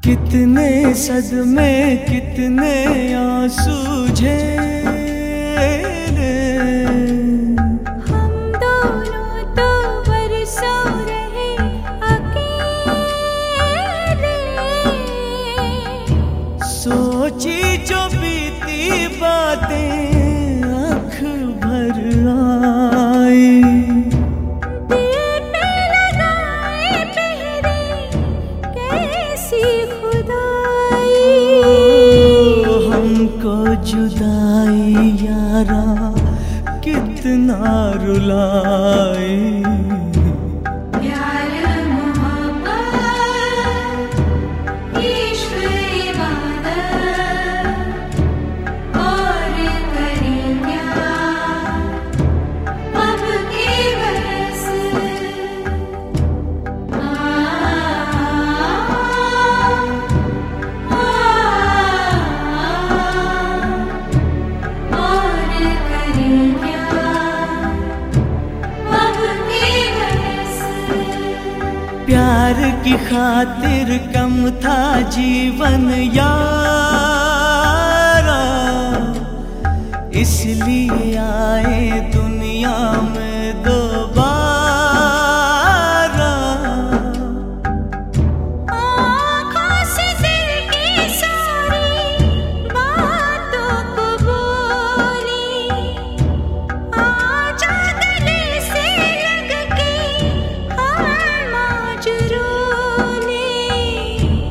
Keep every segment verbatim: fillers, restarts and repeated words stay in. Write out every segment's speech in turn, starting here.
कितने सदमे कितने आंसू झेले, हम दोनों तो बरसों रहे अकेले। सोची जो बीती बातें आँख भर आई, दिल पे लगाए पहरे कैसी खुदाई। हमको जुदाई यारा कितना रुलाई। प्यार मोहब्बत इश्क इबादत और करें क्या अब के बरस। आ, आ, और करें क्या अब के बरस। प्यार की खातिर कम था जीवन यारा, इसलिए आए दुनिया में दोबारा। आँखों से दिल की सारी बातों को बोली, आजा गले से लग के हम आज रोने।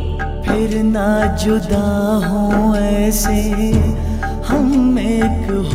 फिर ना जुदा हों ऐसे हम एक